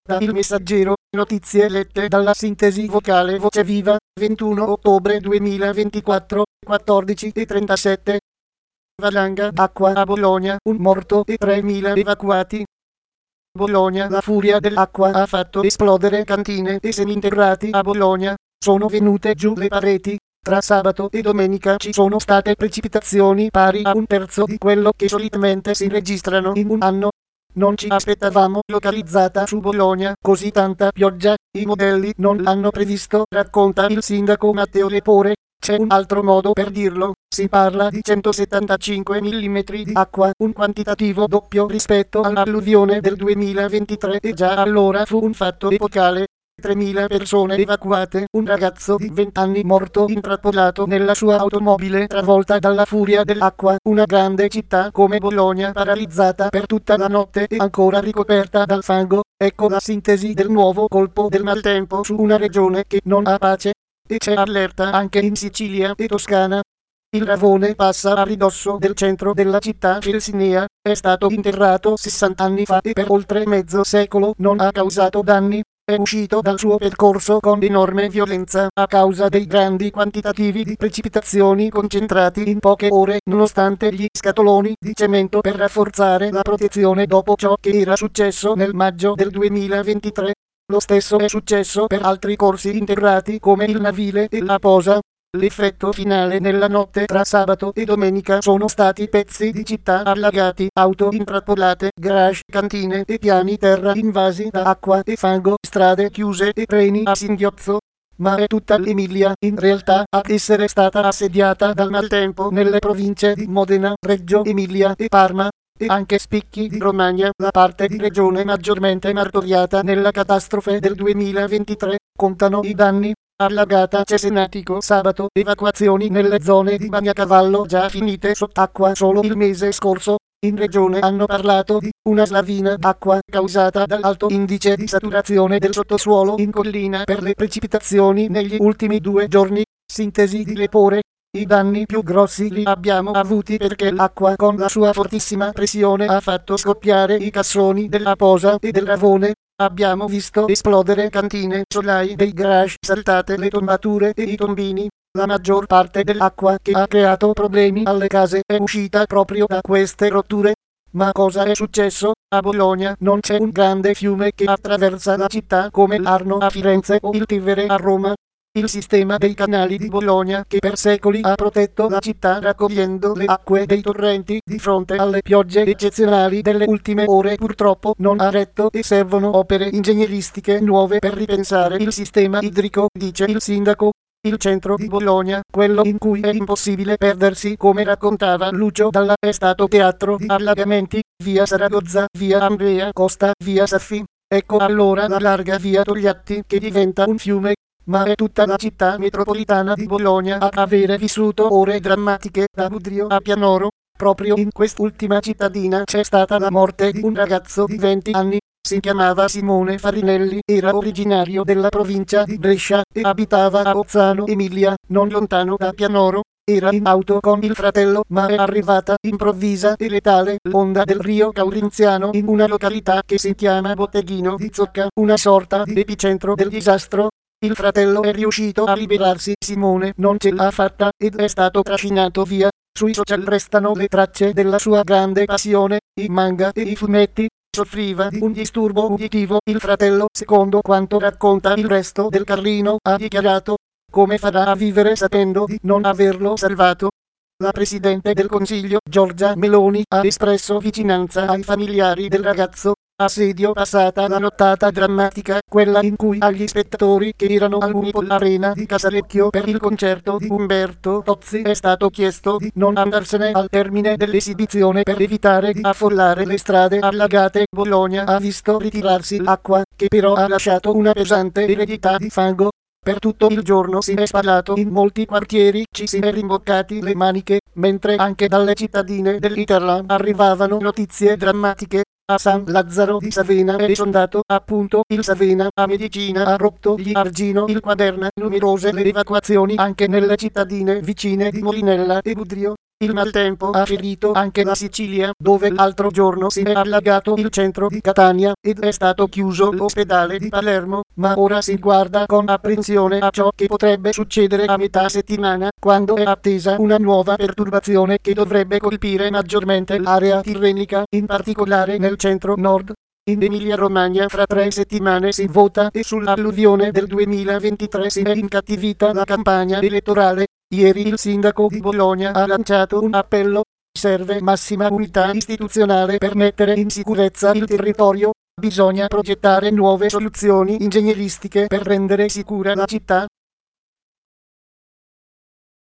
Da Il Messaggero, notizie lette dalla sintesi vocale Voce Viva, 21 ottobre 2024, 14:37. Valanga d'acqua a Bologna, un morto e 3.000 evacuati. Bologna, la furia dell'acqua ha fatto esplodere cantine e seminterrati a Bologna, sono venute giù le pareti. Tra sabato e domenica ci sono state precipitazioni pari a un terzo di quello che solitamente si registrano in un anno. Non ci aspettavamo localizzata su Bologna così tanta pioggia, i modelli non l'hanno previsto, racconta il sindaco Matteo Lepore. C'è un altro modo per dirlo, si parla di 175 mm di acqua, un quantitativo doppio rispetto all'alluvione del 2023 e già allora fu un fatto epocale. 3.000 persone evacuate, un ragazzo di 20 anni morto intrappolato nella sua automobile travolta dalla furia dell'acqua, una grande città come Bologna paralizzata per tutta la notte e ancora ricoperta dal fango. Ecco la sintesi del nuovo colpo del maltempo su una regione che non ha pace. E c'è allerta anche in Sicilia e Toscana. Il Ravone passa a ridosso del centro della città Felsinea, è stato interrato 60 anni fa e per oltre mezzo secolo non ha causato danni. È uscito dal suo percorso con enorme violenza a causa dei grandi quantitativi di precipitazioni concentrati in poche ore, nonostante gli scatoloni di cemento per rafforzare la protezione dopo ciò che era successo nel maggio del 2023. Lo stesso è successo per altri corsi interrati come il Navile e la Posa. L'effetto finale nella notte tra sabato e domenica sono stati pezzi di città allagati, auto intrappolate, garage, cantine e piani terra invasi da acqua e fango, strade chiuse e treni a singhiozzo. Ma è tutta l'Emilia, in realtà, ad essere stata assediata dal maltempo nelle province di Modena, Reggio Emilia e Parma. E anche spicchi di Romagna, la parte di regione maggiormente martoriata nella catastrofe del 2023, contano i danni. Allagata Cesenatico sabato, evacuazioni nelle zone di Bagnacavallo già finite sott'acqua solo il mese scorso. In regione hanno parlato di una slavina d'acqua causata dall'alto indice di saturazione del sottosuolo in collina per le precipitazioni negli ultimi 2 giorni. Sintesi di Lepore. I danni più grossi li abbiamo avuti perché l'acqua con la sua fortissima pressione ha fatto scoppiare i cassoni della Posa e del Ravone. Abbiamo visto esplodere cantine, solai dei garage, saltate le tombature e i tombini. La maggior parte dell'acqua che ha creato problemi alle case è uscita proprio da queste rotture. Ma cosa è successo? A Bologna non c'è un grande fiume che attraversa la città come l'Arno a Firenze o il Tevere a Roma. Il sistema dei canali di Bologna, che per secoli ha protetto la città raccogliendo le acque dei torrenti di fronte alle piogge eccezionali delle ultime ore, purtroppo non ha retto e servono opere ingegneristiche nuove per ripensare il sistema idrico, dice il sindaco. Il centro di Bologna, quello in cui è impossibile perdersi come raccontava Lucio Dalla, è stato teatro di allagamenti, via Saragozza, via Andrea Costa, via Saffi. Ecco allora la larga via Togliatti che diventa un fiume. Ma è tutta la città metropolitana di Bologna ad avere vissuto ore drammatiche da Budrio a Pianoro. Proprio in quest'ultima cittadina c'è stata la morte di un ragazzo di 20 anni. Si chiamava Simone Farinelli, era originario della provincia di Brescia e abitava a Ozzano Emilia, non lontano da Pianoro. Era in auto con il fratello, ma è arrivata improvvisa e letale l'onda del Rio Caurinziano in una località che si chiama Botteghino di Zocca, una sorta di epicentro del disastro. Il fratello è riuscito a liberarsi, Simone non ce l'ha fatta ed è stato trascinato via. Sui social restano le tracce della sua grande passione, i manga e i fumetti. Soffriva di un disturbo uditivo il fratello, secondo quanto racconta il Resto del Carlino, ha dichiarato. Come farà a vivere sapendo di non averlo salvato? La Presidente del Consiglio, Giorgia Meloni, ha espresso vicinanza ai familiari del ragazzo. Assedio passata la nottata drammatica, quella in cui agli spettatori che erano all'Unipol Arena di Casalecchio per il concerto di Umberto Tozzi è stato chiesto di non andarsene al termine dell'esibizione per evitare di affollare le strade allagate. Bologna ha visto ritirarsi l'acqua, che però ha lasciato una pesante eredità di fango. Per tutto il giorno si è sparato in molti quartieri, ci si è rimboccati le maniche, mentre anche dalle cittadine dell'Iterland arrivavano notizie drammatiche. A San Lazzaro di Savena è esondato, appunto, il Savena, a Medicina ha rotto gli argino il Quaderna, numerose le evacuazioni anche nelle cittadine vicine di Molinella e Budrio. Il maltempo ha ferito anche la Sicilia, dove l'altro giorno si è allagato il centro di Catania ed è stato chiuso l'ospedale di Palermo, ma ora si guarda con apprensione a ciò che potrebbe succedere a metà settimana, quando è attesa una nuova perturbazione che dovrebbe colpire maggiormente l'area tirrenica, in particolare nel centro-nord. In Emilia-Romagna fra 3 settimane si vota e sull'alluvione del 2023 si è incattivita la campagna elettorale. Ieri il sindaco di Bologna ha lanciato un appello. Serve massima unità istituzionale per mettere in sicurezza il territorio. Bisogna progettare nuove soluzioni ingegneristiche per rendere sicura la città.